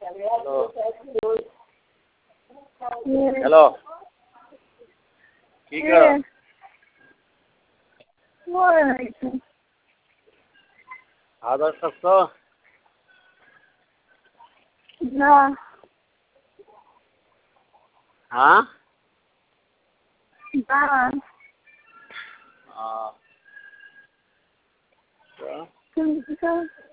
hello की कर आदर सकतो ना हाँ ना हाँ तुम